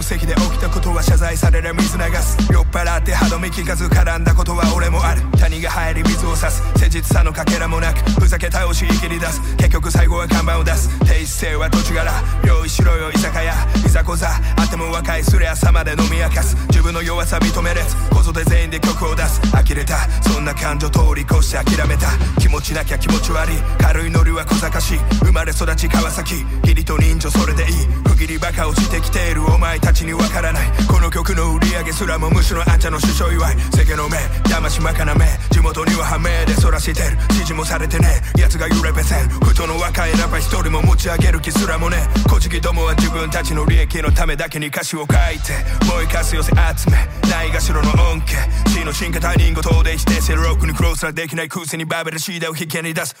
席で起きたことは謝罪される水流す。酔っ払って歯止め聞かず絡んだことは俺もある。谷が入り水を差す、誠実さのかけらもなくふざけ倒し切り出す。結局最後は看板を出す。低姿勢は土地柄、用意しろよ居酒屋いざこざあっても若いすり朝まで飲み明かす。自分の弱さ認めれずこぞで全員で曲を出す。呆れたそんな感情通り越して諦めた。気持ちなきゃ気持ち悪い、軽いノリは小賢しい。生まれ育ち川崎、義理と人情それでいい。不義理バカ落ちてきているお前たちにわからない。この曲の売り上げすらもむしろあんちゃんの首相祝い。世間の目騙しまかな目、地元には判明でそらしてる。指示もされてねえ奴が揺れべせん。ふとの若いラッパ一人も持ち上げる気すらもねえ。小じどもは自分たちの利益のためだけに歌詞を書いて燃えかす寄せ集めないがしろの恩恵。死の進化他人事で否定してるロックにクロースはできない空戦にバベルシーダを引きに出す。